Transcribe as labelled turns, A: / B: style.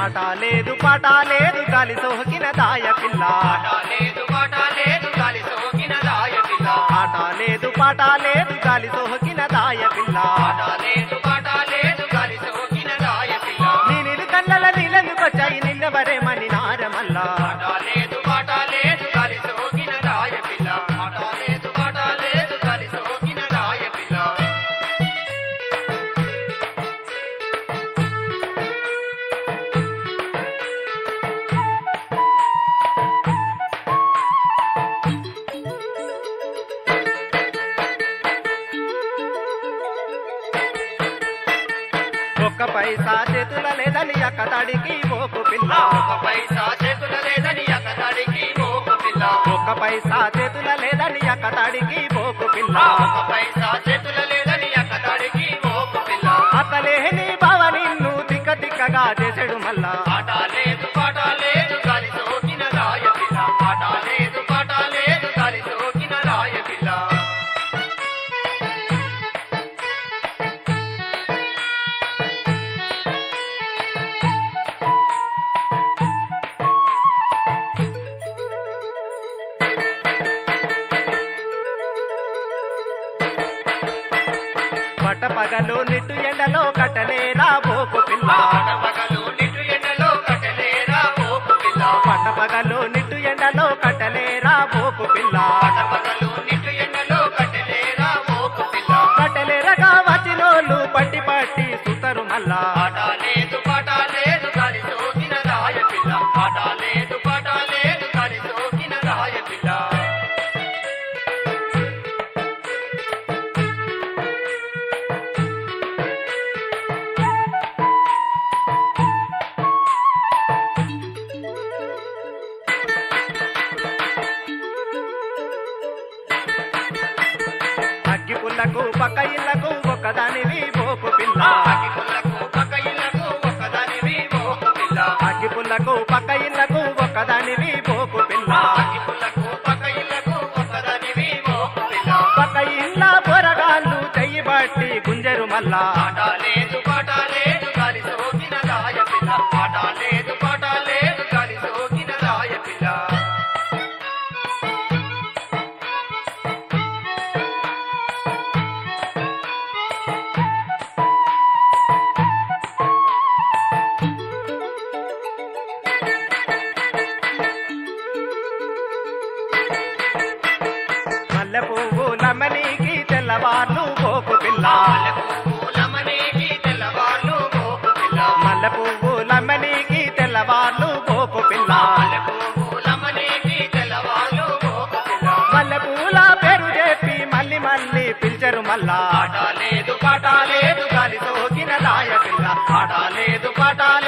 A: ఆట లేదు పాట లేదు గాలి సోకిన దాయ పిల్ల
B: ఆట లేదు పాట లేదు గాలి సోకిన దాయ పిల్ల
A: ఆట లేదు పాట లేదు గాలి సోకిన దాయ పిల్ల
B: ఆట లేదు పాట లేదు గాలి సోకిన దాయ పిల్ల
A: నీ నీళ్ళు కళ్ళల నీళ్ళెందుకొచ్చాయి నిన్నవరేమని నారమల్ల
B: ఆట లేదు పాట లేదు గాలి సోకిన దాయ పిల్ల ఆట లేదు పాట లేదు గాలి సోకిన దాయ పిల్ల
A: ఒక్క పైసా చేతుల లేదని అక్కడికి పోకు పిల్ల
B: ఒక పైసా చేతుల లేదని అక్కడికి పోకు పిల్ల
A: ఒక్క పైసా చేతుల లేదని అక్కడికి పోకు పిల్ల
B: ఒక పైసా చేతుల లేదని అక్కడికి పోకు పిల్ల
A: అతలేని బావ నిన్ను తిక్క తిక్కగా చేసాడు మళ్ళా
B: ఆట లేదు పాట లేదు గాలి సోకిన రాయ పిల్ల ఆట లేదు పాట లేదు గాలి సోకిన రాయ పిల్ల
A: పట్ట పగలు నిట్టు ఎండలో కట్టలేరా పోకు పిల్ల
B: పగలు నిట్టు ఎండలో కట్టలేరా పోకు పిల్ల
A: పట్ట పగలు నిట్టు ఎండలో కట్టలేరా పోకు పిల్ల
B: పగలు నిట్టు ఎండలో కట్టలేరా పోకు పిల్ల
A: కట్టలేరగా వచ్చినోళ్ళు పట్టి పట్టి సుతరు మళ్ళా
B: ఆట లేదు పాట లేదు గాలి సోకిన రాయ పిల్ల ఆట లేదు పాట లేదు గాలి సోకిన రాయ పిల్ల
A: అగ్గి పుల్లకు పక్క ఇళ్లకు ఒక్కదానివి పోకు పిల్ల
B: అగ్గి పుల్లకు పక్క ఇళ్లకు ఒక్కదానివి పోకు పిల్ల
A: అగ్గి పుల్లకు పక్క ఇళ్లకు ఒక్కదానివి పోకు పిల్ల
B: అగ్గి పుల్లకు పక్క ఇళ్లకు ఒక్కదానివి పోకు పిల్ల
A: పక్క ఇళ్ళ పొరగాళ్ళు చెయ్యి బట్టి గుంజరు మళ్ళా
B: ఆట లేదు పాట లేదు గాలి సోకిన రాయ పిల్ల ఆట లేదు పాట లేదు గాలి సోకిన రాయ పిల్ల
A: మల్లె పువ్వులమ్మనికి తెల్లవార్లు పోకు పిల్ల
B: పూలమనేకి తెల్లవాళ్ళు పోకు పిల్ల
A: మల్లె పువ్వులమ్మనికి తెల్లవార్లు పోకు పిల్ల
B: పూలమనేకి తెల్లవాళ్ళు పోకు పిల్ల
A: మల్లె పూల పేరు చెప్పి మళ్ళీ మళ్ళీ పిలిచరు మళ్ళా
B: ఆట లేదు పాట లేదు గాలి సోకిన రాయ పిల్ల ఆట లేదు పాట